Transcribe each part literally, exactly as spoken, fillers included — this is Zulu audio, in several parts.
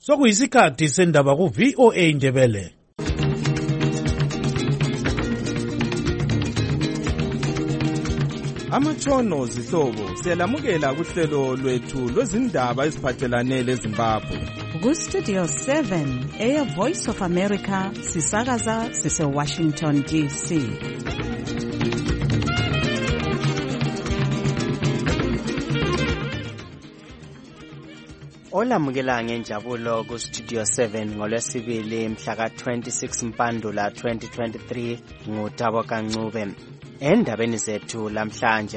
Sokuyisikhathi sendaba ku V O A Ndebele. Amatshono zihlobo siyalamukela kuhlelo lwethu lwezindaba eziphathelane leZimbabwe. Ku Studio seven, Air Voice of America, sisakaza sise Washington D C. Olamukela ngenjabulo ku Studio seven ngolwesibili mhla ka twenty-six Mpandula twenty twenty-three nguTabo Kancube. Endabeni zethu lamhlanje,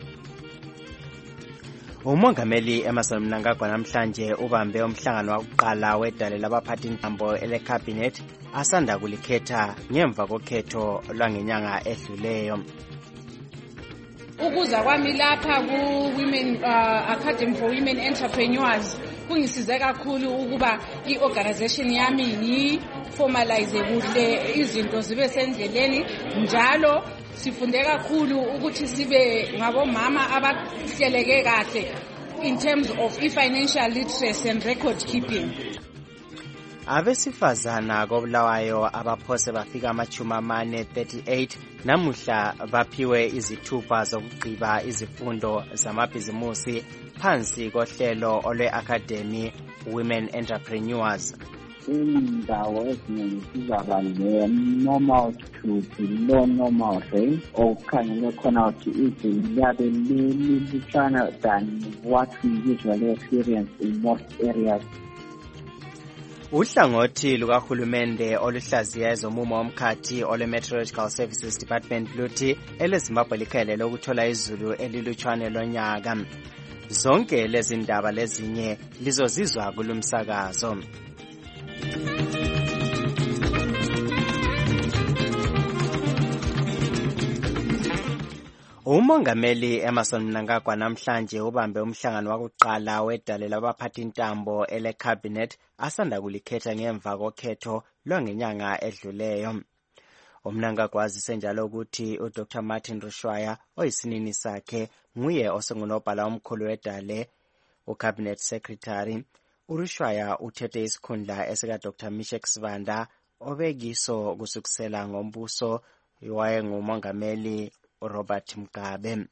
umongameli Emmerson Mnangagwa namhlanje ubambe umhlangano wokuqala wedale labaphathi intambo elecabinet asanda kulikhetha ngemva kokhetho lwangenyanga edluleyo. Ukuza kwami lapha ku Women uh, Academy for Women Entrepreneurs kungisize kakhulu ukuba iorganization yami yi formalize kuhle izinto zibe sendleleni, njalo sifunde kakhulu ukuthi sibe ngabomama abahleleke kahle in terms of financial literacy and record keeping. Abesifazana koBulawayo abaphose bafika amachumi amane thirty-eight namuhla baphiwe izithupha zokugqiba izifundo zamabhizimusi phansi kohlelo olwe-Academy Women Entrepreneurs. Indawo eziningi sizaba ne-normal to below normal range, okukhangele khona ukuthi izinga liyabe lilutshwana than what we usually experience in most areas. Uhlangothi lukahulumende oluhlaziya ezomumo womkhathi ole-Meteorological Services Department luthi eleZimbabwe likhelele ukuthola izulu elilutshwane lonyaka. Zonke lezi ndaba lezinye lizozizwa kulumsakazo. Umongameli Emmerson Mnangagwa namhlanje ubambe umhlangano wakuqala wedale labaphathi intambo ele-cabinet asanda kulikhetha ngemva kokhetho lwangenyanga edluleyo. UMnangagwa wazise njalo ukuthi uDr Martin Rushwaya oyisinini sakhe nguye osengunobhala omkhulu wedale uCabinet Secretary. uRushwaya uthethe isikhundla esika Dr Mishek Sibanda obekiso kusukusela ngombuso wayengumongameli Robert Mugabe.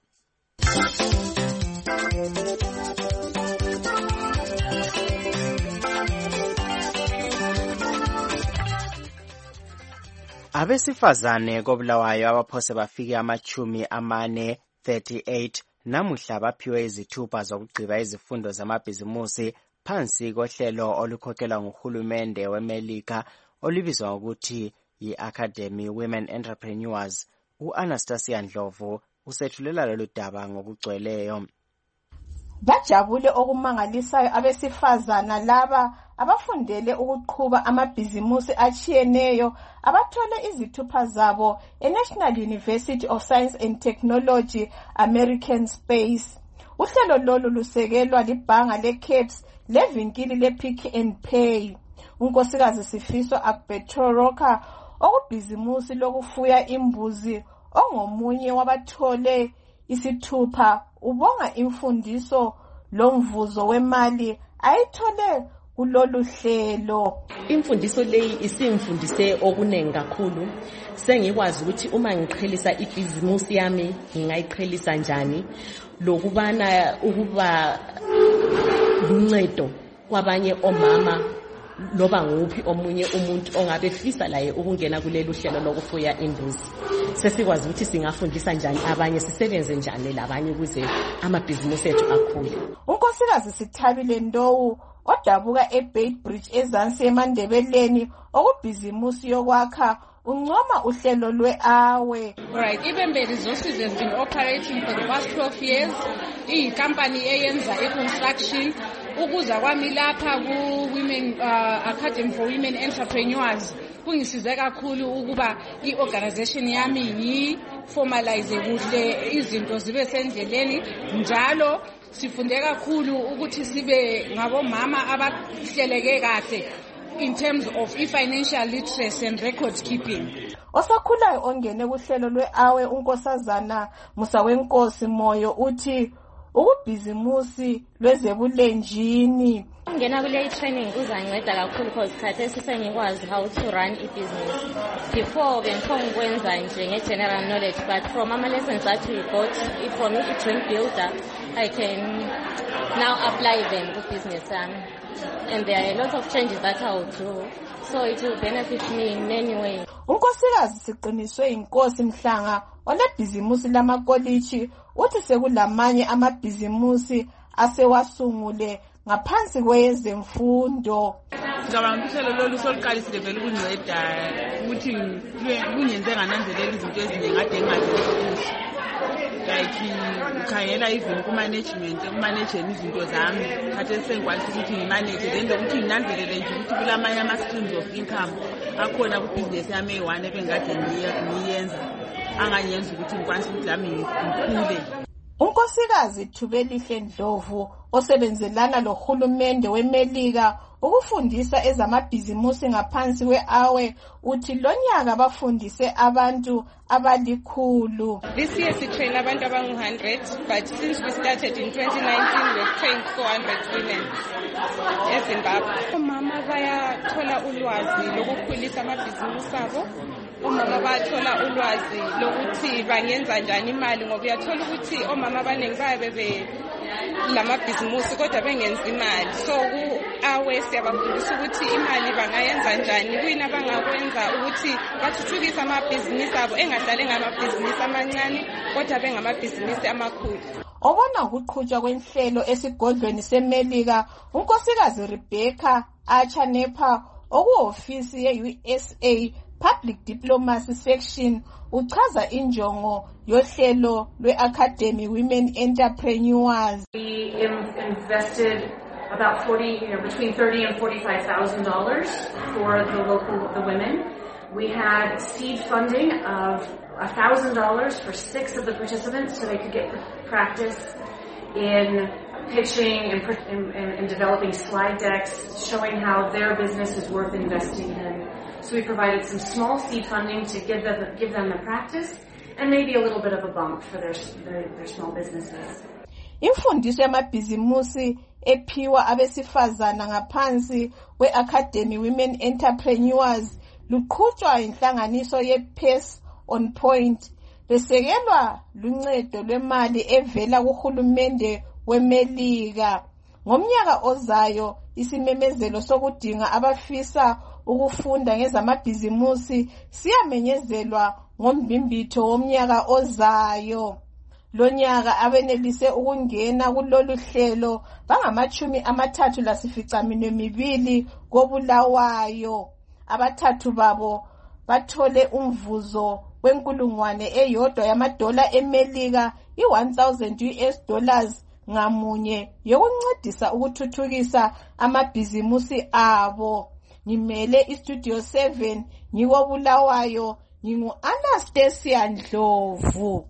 Abesifazane koBulawayo abaphose bafike amachumi amane thirty-eight namuhla baphiwe izithupha zokugqiba izifundo zamabhizimusi phansi kohlelo olukhokhelwa nguhulumende weMelika olubizwa ngokuthi yi-Academy Women Entrepreneurs. U-Anastasia Ndlovu usethulela lolu daba ngokugcweleyo. Bajabule okumangalisayo abesifazana laba abafundele ukuqhuba amabhizimusi achiyeneyo abathole izithupha zabo eNational University of Science and Technology American Space. Uhlelo lolu lusekelwa libhanga leCaps levinkili lePick and Pay. Unkosikazi Sifiso Akbetoroka okubhizimusi lokufuya imbuzi ongomunye wabathole isithupha ubonga imfundiso lomvuzo wemali ayithole kulolu hlelo. Imfundiso leyi isimfundise okunengi kakhulu. Sengikwazi ukuthi uma ngiqhelisa ibhizimusi yami ngingayiqhelisa njani, lokubana ukuba uncedo kwabanye omama loba nguphi omunye umuntu ongabe fisa laye ukungena kulelu hlelo lokufuya imbuzi. Sesikwazi ukuthi singafundisa njani abanye, sisebenze njani labanye ukuze amabhizimusi ethu akhule. Unkosikazi Sithabile Ndowu odabuka eBeitbridge eZansi eMandebeleni okubhizimusi yokwakha uncoma uhlelo lwe-Awe. Right, Ibembe Resources has been operating for the past twelve years. Iyi-company eyenza i-construction. Ukuza kwami lapha ku Women uh, Academy for Women Entrepreneurs kungisize kakhulu ukuba iorganization yami yi formalize kuhle izinto zibe sendleleni, njalo sifunde kakhulu ukuthi sibe ngabomama abahleleke kahle in terms of financial literacy and record keeping. Osakhulayo ongene kuhlelo lwe-Awe unkosazana Musawenkosi Moyo uthi ukubhizimusi lwezebulenjini. Ngena kule training kuzanginceda kakhulu because khathesi sengikwazi how to run i-business. Before bengikwenza nje nge-general knowledge, but from ama lessons that we got from i-dream builder, I can now apply them to business. Um, and there are a lot of changes that I will do, so it will benefit me in many ways. Unkosikazi Siqiniswe Inkosi Mhlanga olebhizimusi lamakolitshi uthi sekulamanye amabhizimusi asewasungule ngaphansi kwezemfundo. Ngicabanga ukuthi uhlelo lolu soluqalisile vele ukunceda ukuthi kungenze ngananzelela izinto eziningi kade engazenzi. Like ukhangela even ku-management, ekumanageni izinto zami khathesi sengikwanisa ukuthi ngimanage lenza ukuthi nginanzelele nje ukuthi kulamanye ama-streams of income akhona kubhizinesi yami eyi-one ebengikade ngiyenza anganyenza ukuthi ngikwanise ukuthi lami ngikhule. Unkosikazi Thubelihle Ndlovu osebenzelana lohulumende weMelika ukufundisa ezamabhizimusi ngaphansi kwe-awe uthi lonyaka bafundise abantu abalikhulu. This year we train abantu abangu one hundred, but since we started in twenty nineteen we've trained four hundred women eZimbabwe. Omama bayathola ulwazi lokukhulisa amabhizimusi abo. Omama bayathola ulwazi lokuthi bangenza njani imali ngoba uyathola ukuthi omama abaningi bayabe lamabhizimusi kodwa bengenza imali. So ku-awe siyabafundisa ukuthi imali bangayenza njani, kuyini abangakwenza ukuthi bathuthukise amabhizinisi abo engahlale ngamabhizinisi amancane kodwa bengamabhizinisi amakhulu. Obona ukuqhutshwa kwenhlelo esigodlweni seMelika, unkosikazi Rebecca Achanepa okuhofisi ye-U S A Public Diplomacy Section uchaza injongo yohlelo lwe-Academy Women Entrepreneurs. We invested about forty, you know, between thirty and forty-five thousand dollars for the local the women. We had seed funding of a thousand dollars for six of the participants, so they could get practice in pitching and, and, and developing slide decks, showing how their business is worth investing in. So we provided some small seed funding to give them give them the practice and maybe a little bit of a bump for their their, their small businesses. Imfundiso yamabhizimusi ephiwa abesifazana ngaphansi kwe-Academy Women Entrepreneurs luqhutshwa inhlanganiso ye-Pace on Point besekelwa luncedo lwemali evela kuhulumende weMelika. Ngomnyaka ozayo isimemezelo sokudinga abafisa ukufunda ngezamabhizimusi siyamenyezelwa ngombimbitho womnyaka ozayo. Lonyaka abenelise ukungena kulolu hlelo bangamachumi amathathu lasificaminwe mibili koBulawayo. Abathathu babo bathole umvuzo wenkulungwane eyodwa yamadola eMelika i-one thousand U S dollars ngamunye yokuncedisa ukuthuthukisa amabhizimusi abo. Ngimele iStudio seven ngikobulawayo ngingu Anastasia Ndlovu.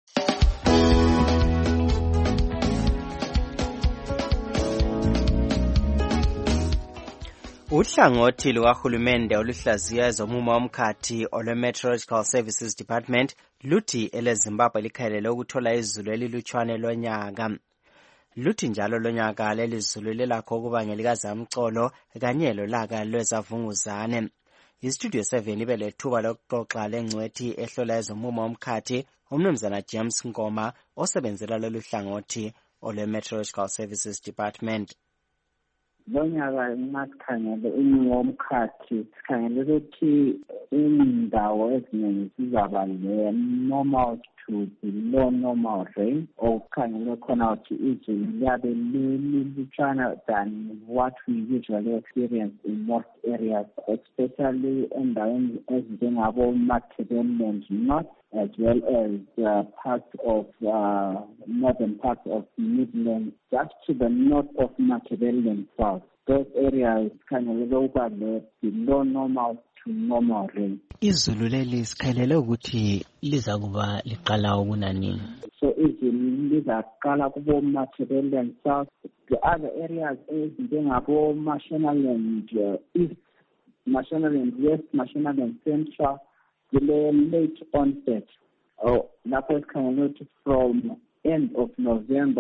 Uhlangothi lukahulumende oluhlaziya ezomumo womkhathi olwe-Meteorological Services Department luthi eleZimbabwe likhalele ukuthola izulu elilutshwane lonyaka. Luthi njalo lonyaka lelizulu lelakho ukuba ngelikazamcolo kanye lolaka lwezavunguzane. IStudio seven ibe lethuba lokuxoxa lengcwethi ehlola ezomumo womkhathi umnumzana James Ngoma osebenzela lolu hlangothi olwe-Meteorological Services Department. Lonyaka masikhangele umumo womkhathi sikhangele ukuthi indawo eziningi zizaba le-normal to below normal rain, okukhangele khona ukuthi izulu liyabe lilutshwana than what we usually experience in most areas, especially endaweni ezinjengabo-Matabeleland North as well as uh, parts of uh, northern parts of Midland, just to the north of Matabeleland South. Those areas khangelele ukuba le below normal to normal rain. Izulu leli sikhalele ukuthi liza kuba liqala ukunanini. So izulu lizaqala kubo Matabeleland South. The other areas ezinjengabo Mashonaland uh, East, Mashonaland West, Mashonaland Central, the late onset. Oh, lapho sikhangele ukuthi from end of November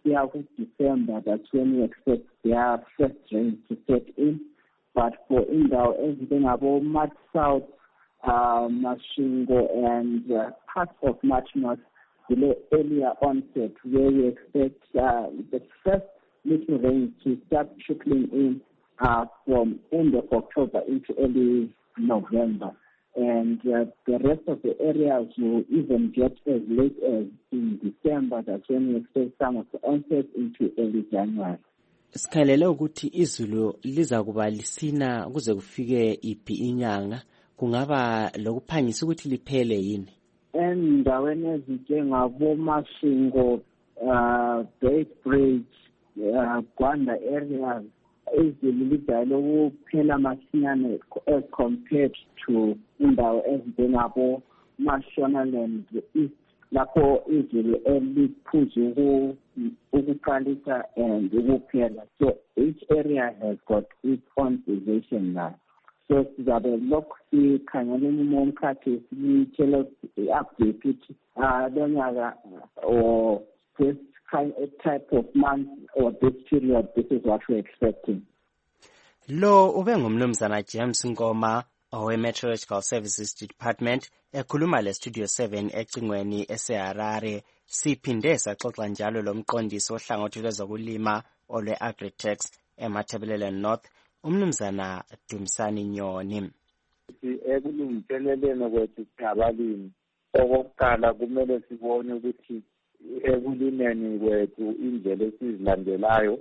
yeah, with December, that's when we expect their first rains to set in. But for Indawo, everything about March South, uh, Mashingo, and uh, parts of March North, the earlier onset, where we expect uh, the first little rain to start trickling in uh, from end of October into early November. And uh, the rest of the areas will even get as late as in December. That's when we expect some of the onset into early January. Sikhalele ukuthi izulu liza kuba lisina kuze kufike iphi inyanga, kungaba lokuphangisa ukuthi liphele yini? Endaweni ezinjengabo Mashingo, uh, Beitbridge, uh, Gwanda areas, izulu lidala ukuphela masinyane as compared to indawo ezinjengabo Mashonaland East, lapho izulu eliphuze ukuqalisa and ukuphela. So each area has got its own position now. So sizabe lokhu sikhangela umumo omkhathi sitshela i-update ukuthi lo nyaka or this kind of type of month or this period, this is what we're expecting. Lo ube ngumnumzana James Ngoma owe Meteorological Services Department ekhuluma le Studio seven ecingweni eseHarare. Siphinde saxoxa njalo lomqondisi ohlangothi lwezokulima olwe Agritex eMatabeleland North, umnumzana Dumsani Nyoni. Ekulungiseleleni kwethu singabalimi, okokuqala kumele sibone ukuthi ekulimeni kwethu indlela esizilandelayo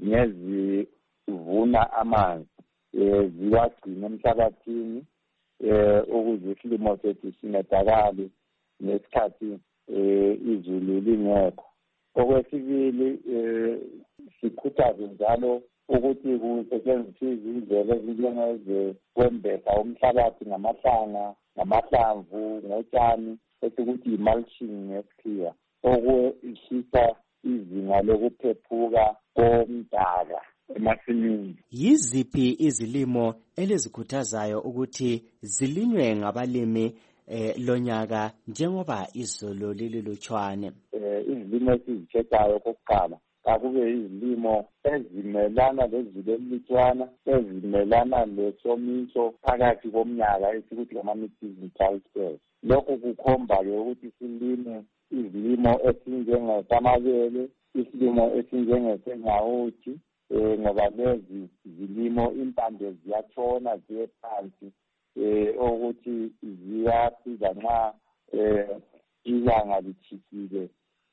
ngezivuna amanzi ziwagcina emhlabathini ukuze isilimo sethu sincedakale nesikhathi izulu lingekho. Okwesibili sikhuthaze njalo ukuthi kusetshenziswe izindlela ezinjengezokwembesa umhlabathi ngamahlanga, ngamahlamvu, ngotshani, esikuthi yi-mulching ngesikhiwa, okwehlisa izinga lokuphephuka komdaka emasimini. Yiziphi izilimo elizikhuthazayo ukuthi zilinywe ngabalimi eh, lonyaka njengoba izolo lililutshwane? Eh, izilimo esizikhethayo kokuqala akube izilimo ezimelana lezulu elilutshwana, ezimelana lesomiso phakathi komnyaka esikuthi ngama-mid-season dry spells. Lokhu kukhomba-ke ukuthi silime izilimo esinjengesamabele, isilimo esinjengesengawuthi, eh ngoba lezi zilimo impande ziyatshona ziye phansi, eh ukuthi ziyasiza nxa eh ilanga litshikile,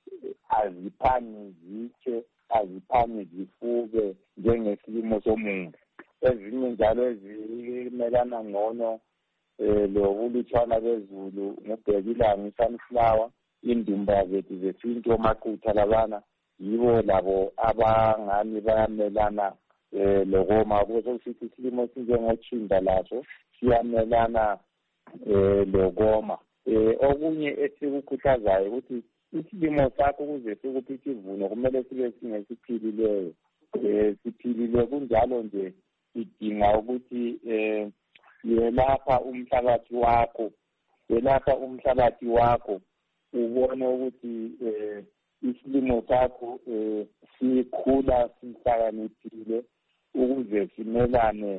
aziphangi zitshe, aziphangi zifuke njengesilimo somuntu. Ezinye njalo ezimelana ngcono eh lokulutshwana bezulu ngobhekilanga, i-sunflower, indumba zethu zesintu, omaqutha labana yibo labo abangani bayamelana eh lokoma. Kuzokusithi isilimo sinjengotshinda laso siyamelana eh lokoma. Eh okunye esikukhuthazayo ukuthi isilimo sakho ukuze sikuphi isivuno kumele sibe singesiphilileyo. Eh siphilile kunjalo nje idinga ukuthi eh yelapha umhlabathi wakho, yelapha umhlabathi wakho ubone ukuthi eh isilimo sakho eh sikhula sihlakaniphile ukuze simelane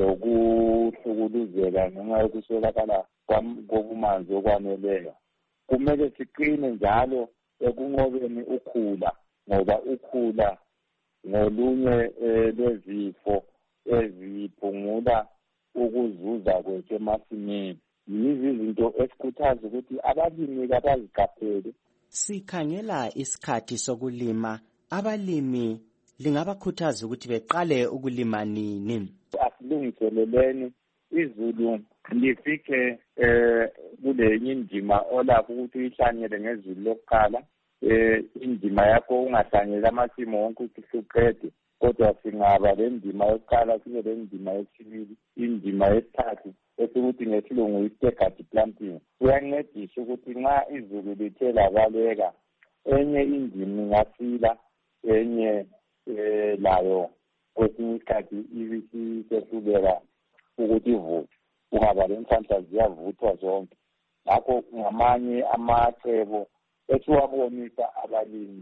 lokuhlukuluzeka ngenxa yokuswelakala kobumanzi okwaneleyo. Kumele siqine njalo ekunqobeni ukhula, ngoba ukhula ngolunye lwezifo eziphungula ukuzuza kwethu emasimini. Yizi izinto esikhuthaza ukuthi abalimi kabaziqaphele. Sikhangela isikhathi sokulima, abalimi lingabakhuthaza ukuthi beqale ukulima nini? Asilungiseleleni izulu lifike eh kule indima olapho ukuthi uyihlanyele ngezulu lokuqala. Eh indima yakho ungahlanyela amasimo wonke ukuthi uqede, kodwa singaba le ndima yokuqala sibe le ndima yesibili, indima yesithathu esikuthi ngesilungu yi-staggered planting. Kuyancedisa ukuthi nxa izulu lithe labaleka, enye indima ingasila, enye eh layo kwesinye isikhathi ibisisehluleka ukuthi ivuthwe, kungaba le nhlanhla ziyavuthwa zonke. Ngakho ngamanye amacebo esiwabonisa abalimi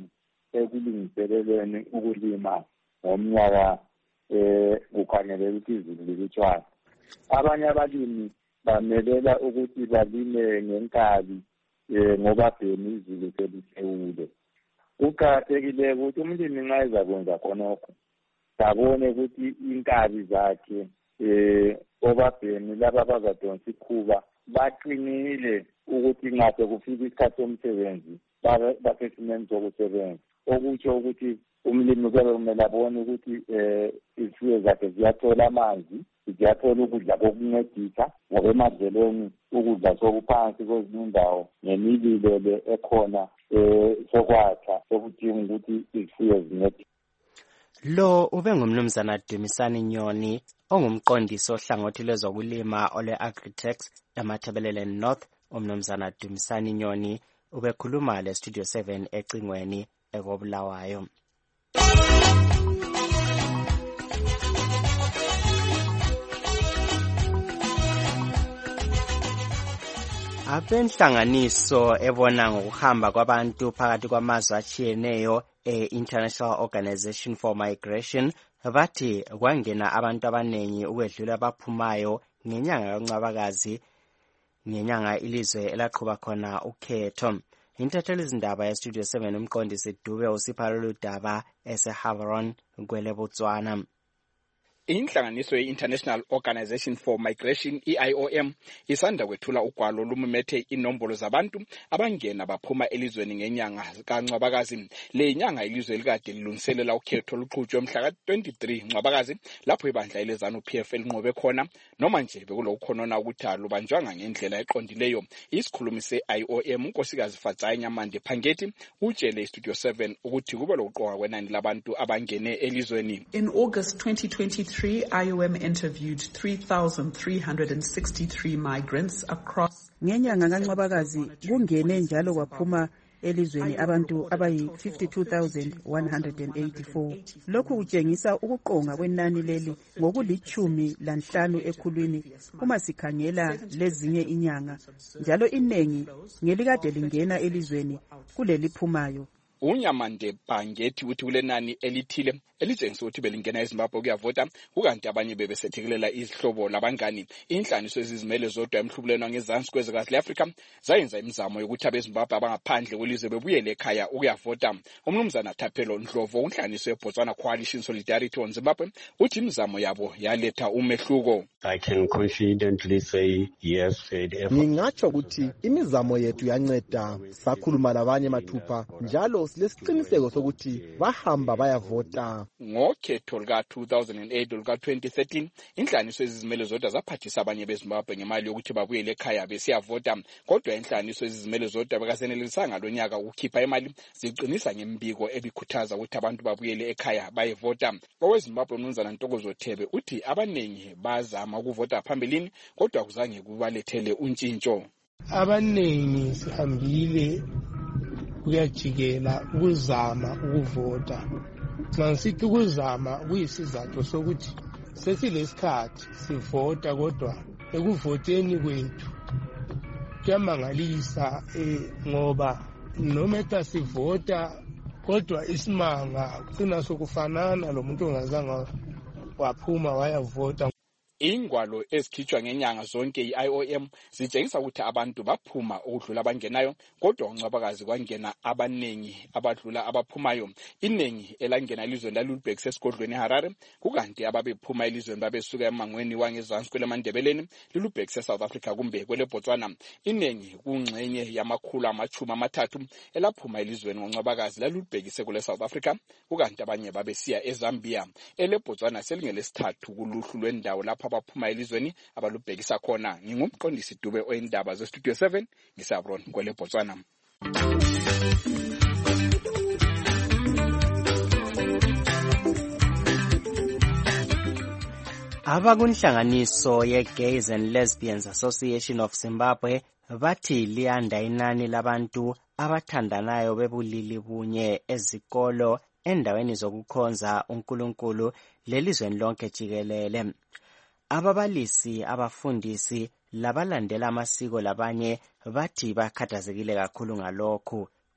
ekulungiseleleni ukulima ngomnyaka eh ukhangelele ukuthi izulu lilutshwana. Abanye abalimi bamelela ukuthi balime ngenkabi eh ngoba phela izulu selisewule. Kuqakathekile ukuthi umlimi nxa ezakwenza khonokho sabone ukuthi inkabi zakhe eh obabhemi laba bazadonsa ikhuba baqinile ukuthi nxa sekufika isikhathi somsebenzi basesimeni sokusebenza. Okutsho ukuthi umlimi kuyabe kumele abone ukuthi eh izifuyo zakhe ziyathola amanzi, ziyathola ukudla kokuncedisa ngoba emadlelweni ukudla sokuphansi kwezinye indawo nemililo le ekhona eh sokwakha sokudinga ukuthi izifuyo zincedise. Lo ube ngumnumzana Dumisani Nyoni ongumqondisi ohlangothi lwezokulima ole Agritex eMatabeleland North. Umnumzana Dumisani Nyoni ubekhuluma le Studio seven ecingweni ekobulawayo. Abenhlanganiso ebona ngokuhamba kwabantu phakathi kwamazwe atshiyeneyo e-International Organization for Migration bathi kwangena abantu abanengi ukwedlula abaphumayo ngenyanga kaNcwabakazi, ngenyanga ilizwe elaqhuba khona ukhetho. Intatheli izindaba ya Studio seven umqondisi Dube usipha lolu daba eseHaveron kwele Botswana. Inhlanganiso ye-International Organization for Migration I I O M isanda kwethula ugwalo lumumethe inombolo zabantu abangena baphuma elizweni ngenyanga kaNcwabakazi. Le nyanga ilizwe likade lilungiselela ukhetho luqhutshwe mhla ka twenty-three Ncwabakazi lapho ibandla elezanu P F linqobe khona noma nje bekulokhonona ukuthi alubanjwanga ngendlela eqondileyo. Isikhulumi se-I I O M unkosikazi Fatsai Nyamande Phangeti utshele Studio seven ukuthi kube lokuqoka kwenani labantu abangene elizweni. In August twenty twenty-three, I O M interviewed three thousand three hundred sixty-three migrants across. Ngenyanga kaNcwabakazi kungene njalo kwaphuma elizweni abantu abayi fifty-two thousand one hundred eighty-four. Lokhu kutshengisa ukuqonga kwenani leli ngokulichumi lanhlanu ekhulwini uma sikhangela lezinye inyanga, njalo inengi ngelikade lingena elizweni kuleliphumayo. Unyamande Phangeti uthi kulenani elithile elitshengisa ukuthi belingena eZimbabwe ukuyavota kukanti abanye bebesethekelela izihlobo labangani. Inhlaniso ezizimele zodwa emhlubulweni wangezansi kwezwekazi le-Afrika zayenza imizamo yokuthi abeZimbabwe abangaphandle kwelizwe bebuyele ekhaya ukuyavota. Umnumzana Thapelo Ndlovu unhlaniso yeBotswana Coalition Solidarity on Zimbabwe uthi imizamo yabo yaletha umehluko. I can confidently say yes. Ngingatsho ukuthi imizamo yethu yanceda, sakhuluma labanye mathupha njalo silesiqiniseko sokuthi bahamba bayavota. Ngokhetho luka two thousand eight luka twenty thirteen inhlaniso ezizimele zodwa zaphathisa abanye beZimbabwe ngemali yokuthi babuyele ekhaya besiyavota, kodwa inhlaniso ezizimele zodwa bekasenelisanga lonyaka ukukhipha imali ziqinisa ngembiko ebikhuthaza ukuthi abantu babuyele ekhaya bayevota. OweZimbabwe uMnumzana Ntokozo Thebe uthi abanengi bazama ukuvota phambilini kodwa kuzange kubalethele untshintsho. Abanengi sihambile kuyajikela ukuzama ukuvota. Nasithi ukuzama kuyisizathu sokuthi sesilesikhathi sivota, kodwa ekuvoteni kwethu kuyamangalisa ngoba noma sivota kodwa isimanga sina sokufanana lo muntu ongazange waphuma wayavota. Ingwalo ezikhitshwa ngenyanga zonke i-I O M zitshengisa ukuthi abantu baphuma ukudlula abangenayo, kodwa uNcwabakazi kwangena abanengi abadlula abaphumayo. Inengi elangena elizweni lalubhekise esigodlweni eHarare, kukanti ababephuma elizweni babesuka emangweni wangezansi kweleMandebeleni lilubhekise eSouth Africa kumbe kweleBotswana. Inengi kungxenye yamakhulu amachumi amathathu elaphuma elizweni ngoNcwabakazi lalubhekise kule South Africa, kukanti abanye babesiya eZambia. EleBotswana selingelesithathu kuluhlu lwendawo lapha abaphuma elizweni abalubhekisa khona. Ngingumqondisi Dube oyindaba ze Studio seven ngisabron kwele Botswana. Abakunhlanganiso ye-Gays and Lesbians Association of Zimbabwe bathi liyanda inani labantu abathandanayo bebulili bunye ezikolo endaweni zokukhonza uNkulunkulu lelizweni lonke jikelele. Ababalisi, abafundisi labalandela amasiko labanye bathi bakhathazekile kakhulu ngalokhu.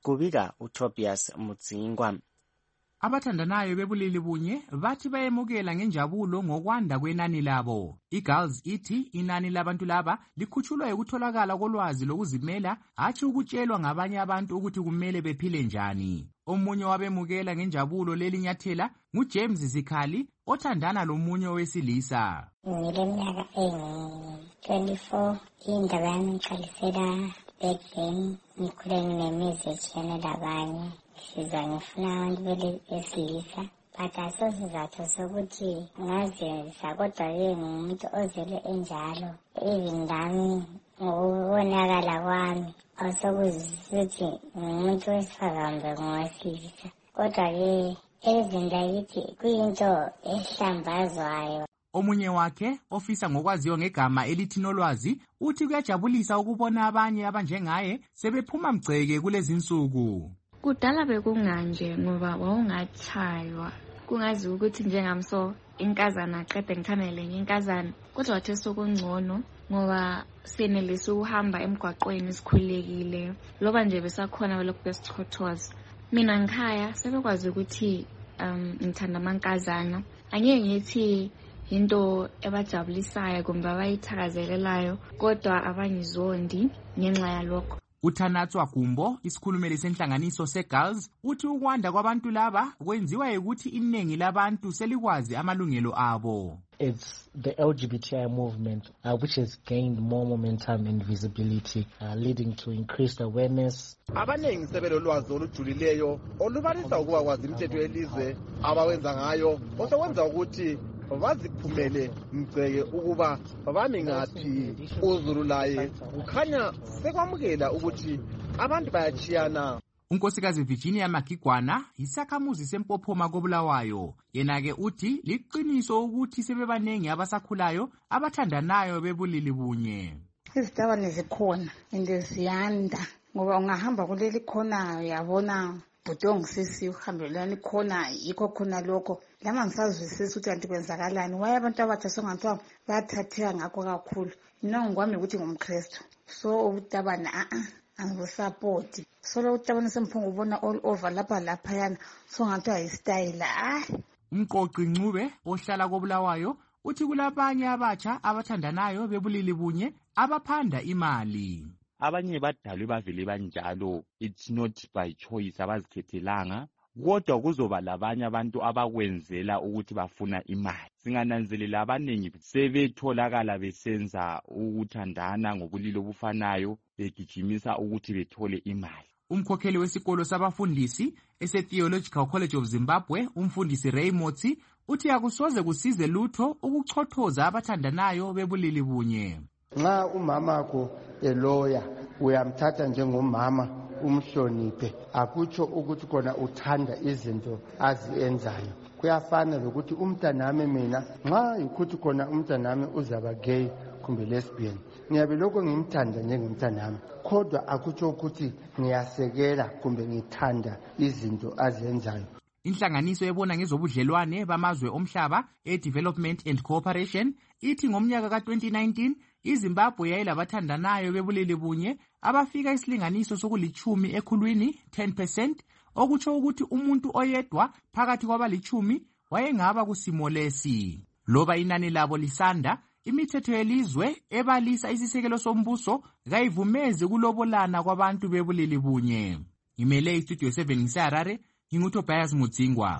kubika uTobias Mudzingwa. Abathandanayo bebulili bunye bathi bayemukela ngenjabulo ngokwanda kwenani labo. iGirls ithi inani labantu laba likhutshulwa ukutholakala kolwazi lokuzimela hatshi ukutshelwa ngabanye abantu ukuthi kumele bephile njani. Omunye wabemukela ngenjabulo leli nyathela nguJames Zikhali othandana lomunye owesilisa. Ngileminyaka eyi-twenty-four, indaba yami ngiqalisela back then ngikhule nginemizi etshiyene labanye. Sizwa ngifuna abantu besilisa but asosizathu sokuthi ngazenzisa kodwa-ke ngumuntu ozele enjalo. Even lami ngokubonakala kwami awusokuzisuthi ngumuntu wesifazane ngowesilisa, kodwa-ke ezini lakithi kuyinto ehlambazwayo. Omunye wakhe ofisa ngokwaziyo ngegama elithi Nolwazi uthi kuyajabulisa ukubona abanye abanjengaye sebephuma mgceke kulezi nsuku. Kudala bekunganje ngoba wawungatshaywa kungazi ukuthi njengamso inkazana qede ngithandele nginkazana, kodwa wathi sokungcono ngoba senelisa ukuhamba emgwaqweni sikhulekile loba nje besakhona lokho besichothoza. Mina ngikhaya sebekwazi ukuthi um ngithanda amankazana, angeke ngithi into ebajabulisayo kumbe abayithakazelelayo, kodwa abangizondi ngenxa yalokho. uThanatswa Gumbo, isikhulumeli senhlanganiso seGirls, uthi ukwanda kwabantu laba kwenziwa ukuthi iningi labantu selikwazi amalungelo abo. It's the L G B T I movement uh, which has gained more momentum and visibility, uh, leading to increased awareness. Abanengi sebelolwazi olujulileyo olubalisa ukuba kwazi imithetho yelizwe abawenza ngayo, osokwenza ukuthi baziphumele mgceke ukuba bami ngaphi uzulu laye. Kukhanya sekwamukela ukuthi abantu bayachiyana. Unkosikazi Virginia Magigwana isakhamuzi sempophoma koBulawayo, yena-ke uthi liqiniso ukuthi sebebanengi abasakhulayo abathandanayo bebulili bunye. Izitabane zikhona ende ziyanda ngoba ungahamba kuleli khona yabona bhudo ngisisi uhambelani khona yikho khona lokho. Lama ngisazwisisa ukuthi kanti kwenzakalani, waye abantu abatsha songathiwa bathatheka ngakho kakhulu. Mina ngwami ukuthi ngumKristu, so utabana a a angusapoti. Solo utabana semphungu ubona all over lapha lapha yana songathiwa istyle. Ah, Umqoqi Ncube ohlala koBulawayo uthi kulabanye abatsha abathandanayo bebulili bunye abaphanda imali. Abanye badalwe bavele banjalo, it's not by choice, abazikhethelanga, kodwa kuzoba labanye abantu abakwenzela ukuthi bafuna imali. Singananzelela abanengi sebetholakala besenza ukuthandana ngobulili obufanayo begijimisa ukuthi bethole imali. Umkhokheli wesikolo sabafundisi ese-Theological College of Zimbabwe, umfundisi Ray Motsi, uthi akusoze kusize lutho ukuchothoza abathandanayo bebulili bunye. Nxa umamakho eloya uyamthatha njengomama umhloniphe, akutsho ukuthi kona uthanda izinto azienzayo. Kuyafana lokuthi umntanami mina nxa yikuthi kona umntanami uzaba gay kumbe lesbian, ngiyabe lokho ngimthanda njengomntanami, kodwa akutsho ukuthi ngiyasekela kumbe ngithanda izinto azenzayo. Inhlanganiso ebona ngezobudlelwane bamazwe omhlaba e-Development and Cooperation ithi ngomnyaka ka-twenty nineteen iZimbabwe yayilabathandanayo bebulili bunye abafika isilinganiso sokulichumi ekhulwini ten percent, okutsho ukuthi umuntu oyedwa phakathi kwabalichumi wayengaba kusimo lesi. Loba inani labo lisanda, imithetho yelizwe ebalisa isisekelo sombuso kayivumezi kulobolana kwabantu bebulili bunye. Ngimele iStudio seven ngiseHarare, nginguTobias Mudzingwa.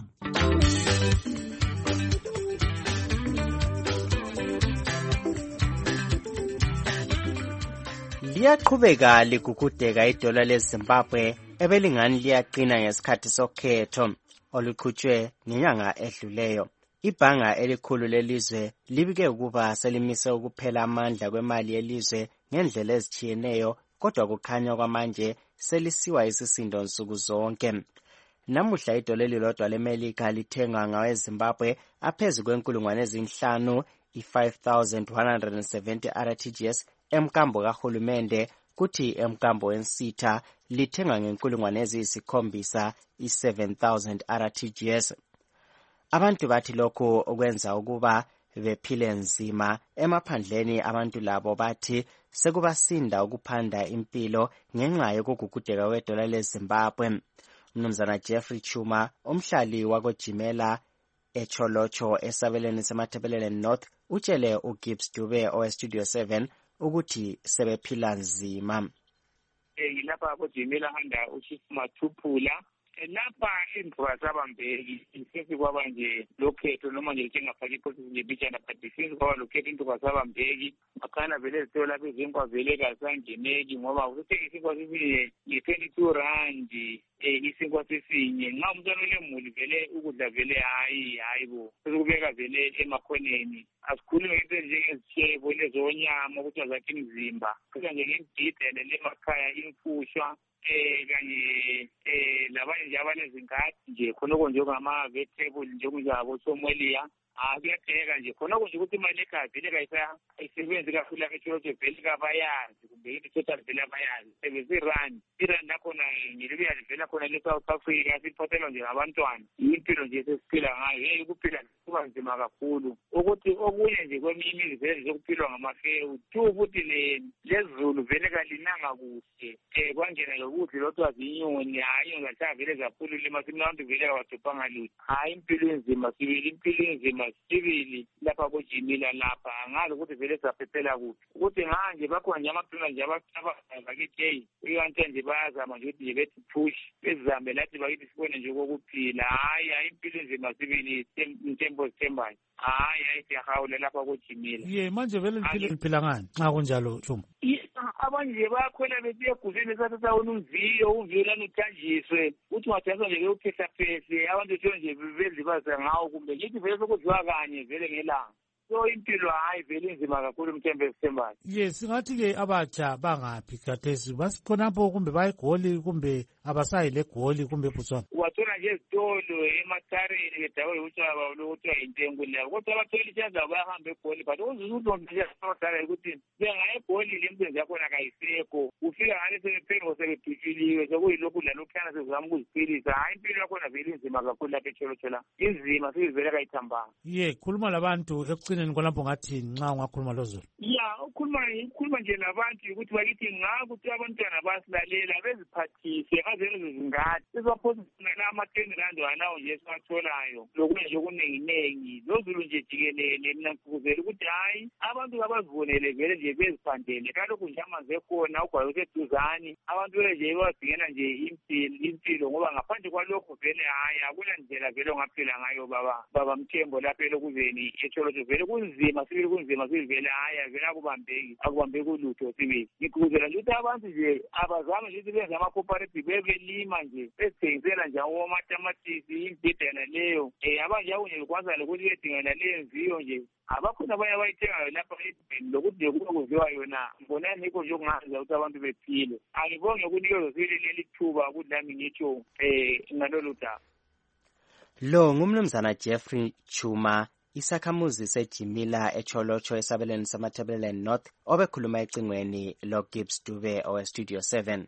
Liyaqhubeka ligugudeka idola leZimbabwe ebelingani liyaqina ngesikhathi sokhetho oluqhutshwe ngenyanga edluleyo. Ibhanga elikhulu lelizwe libike ukuba selimise ukuphela amandla kwemali yelizwe ngendlela ezitshiyeneyo, kodwa kukhanya kwamanje selisiwa isisindo nsuku zonke. Namuhla idola elilodwa leMelika lithengwa ngaweZimbabwe aphezu kwenkulungwane ezinhlanu i-five thousand one hundred seventy R T G S emkambo kahulumende, kuthi emkambo wensitha lithenga ngenkulungwane eziyisikhombisa i-seven thousand R T G S. Abantu bathi lokhu okwenza ukuba bephile nzima emaphandleni. Abantu labo bathi sekubasinda ukuphanda impilo ngenxa yokugugudeka kwedola leZimbabwe. Mnumzana Jeffrey Chuma, umhlali wakojimela eCholocho esabelweni semathebeleleni North, utshele uGibbs Dube oweStudio seven ukuthi sebephila nzima. Lapha kojimela handa uChief Mathuphula lapha indaba zabambeki since kwaba nje lokhetho noma nje njengafaki iprocess nje bijana but since kwaba lokhetho indaba zabambeki makhana vele zithola lapha izinkwa vele kasangeneki ngoba ukuthi isinkwa sisinye nge-twenty-two rand eh isinkwa sisinye nxa umntwana olemuli vele ukudla vele hayi hayi bo sekubeka vele emakhoneni asikhulume into njengezitshebo lezonyama ukuthi azakhe imizimba kuza nje ngimdidele lemakhaya imfushwa eh kanye eh labanye nje abanezingadi nje khonoko njengama-vegetable njengonjabo somolia akuyatheka nje khonoko nje ukuthi imali ekhaya vele kayisebenzi kakhulu lapha eCholocho vele kabayazi kumbe into total vele abayazi sebezirandi irandi lakhona ngilibuya livela khona le-South Africa siphathelwa nje ngabantwana impilo nje sesiphila ngayo yeyi ukuphila kuba nzima kakhulu ukuthi okunye nje kweminye imizi vele zokuphilwa ngamafewu tu futhi lezulu vele kalinanga kuhle um kwangena lokudla lothiwa zinyoni hayi inyoni zahlala vele zaphulula emasimini abantu vele kawadobhanga lutho hayi impilo enzima sibili impilo enzima sibili lapha kojimila lapha angazi ukuthi vele saphephela kuphi ukuthi nganje bakhona nje amaphila nje abakithi yeyi ikanti nje bayazama nje ukuthi nje bethi push bezame lathi bakithi sibone nje kokuphila hayi hayi impilo enzima sibili intembo sithembayo hayi hayi siyahawula lapha kojimila ye manje vele liphila ngani nxa kunjalo Chuma? Abanye nje bayakhwela bethi eguzini sathatha umviyo umviyo lana uthanjiswe uthi ungathatha nje ukuphehlaphehla abantu tho nje bezibaza ngawo kumbe ngithi vele sokudliwa kanye vele ngelanga so impilo hayi vele inzima kakhulu mthembe esithembayo. Ye singathi-ke abatsha bangaphi khathesi basikhonapho kumbe bayegoli kumbe abasayi legoli kumbe Botswana? Wathola nje ezitolo emathareni kedaba yotshaba lokuthiwa yintengo leyo kodwa abatholi ichaza bayahamba egoli but uzuzudlondeaodala ukuthi bengaya egoli le msebenzi yakhona kayisekho ufika ngale sebephengo sebephutshuliwe sekuyilokhu lalokhuyana sezama ukuziphilisa hayi impilo yakhona vele inzima kakhulu lapha eCholocho la inzima sivele kayithambanga. Ye khuluma labantu ekucineni kwalapho ngathi nxa ungakhuluma lozulu. Ya ukhuluma ukhuluma nje labantu ukuthi bakithi ngakuthi abantwana basilalela beziphathise ngazelo zingadi sizophosana ama-ten rand wanawo nje esiwatholayo lokunye nje okuninginengi lozulu nje jikelele mina ngikuzela ukuthi hayi abantu kabazibonele vele nje beziphandele kalokhu nje amanzi ekhona ugwayi useduzane abantu vele nje badingela nje impilo ngoba ngaphandle kwalokho vele hayi akula ndlela vele ongaphila ngayo baba baba Mthembo lapha elokuzeni eCholocho vele kunzima sibili kunzima sibili vele hayi vele akubambeki akubambeki ulutho sibili ngikuzela nje ukuthi abantu nje abazame nje ukuthi benze ama-cooperative bebelima nje bezithengisela nje omatamatisi imbhidana leyo um abanje akunye lokwaza lokuthi bedingela leyo mviyo nje abakhona abanye abayithengayo lapha edibheni lokuthi nje kube kudliwa yona mbona nikho nje okungazenza ukuthi abantu bephile angibonge ukunikezwa sibili leli thuba ukuthi nami ngitsho um ngalolu daba. Lo ngumnumzana Jeffrey Chuma, isakhamuzi sejimila eCholocho esabelweni samathebeleleni North obekhuluma ecingweni loGibbs Dube oweStudio seven.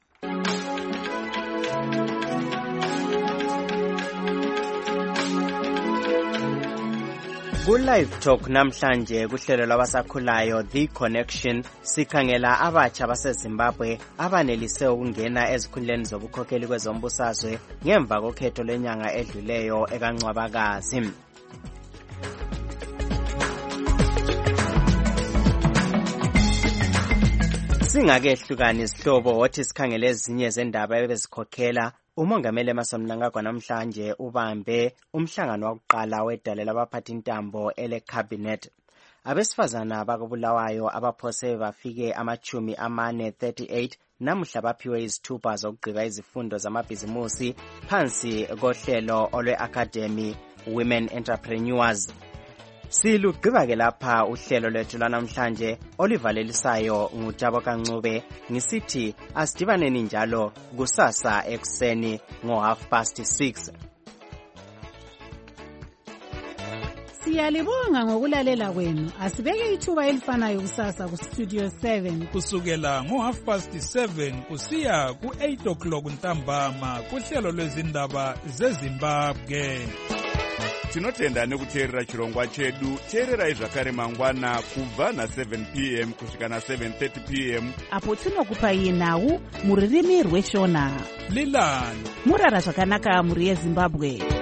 Ku-Live Talk namhlanje kuhlelo lwabasakhulayo The Connection sikhangela abatsha baseZimbabwe abanelise ukungena ezikhundleni zobukhokheli kwezombusazwe ngemva kokhetho lwenyanga edluleyo ekaNcwabakazi. Singakehlukani isihlobo wothi sikhangele ezinye zendaba ebezikhokhela umongameli Emmerson Mnangagwa namhlanje ubambe umhlangano wakuqala wedale labaphathi intambo ele cabinet. Abesifazana bakobulawayo abaphose bafike amachumi amane thirty-eight namuhla baphiwe izithupha zokugqiba izifundo zamabhizimusi phansi kohlelo olwe Academy Women Entrepreneurs. Silugqiba ke lapha uhlelo lwethu lanamhlanje olivalelisayo ngutabo kancube ngisithi asidibaneni njalo kusasa ekseni ngo half past six. Siyalibonga ngokulalela kwenu. Asibeke ithuba elifanayo kusasa ku Studio seven kusukela ngo half past seven kusiya ku eight o'clock ntambama kuhlelo lwezindaba zeZimbabwe. tinotenda nekuteerera chirongwa chedu. teererai zvakare mangwana kubva na7 p m kusvika na7 thirty p m apo tinokupai nhau muririmi rweshona. lilani murara zvakanaka mhuri yezimbabwe.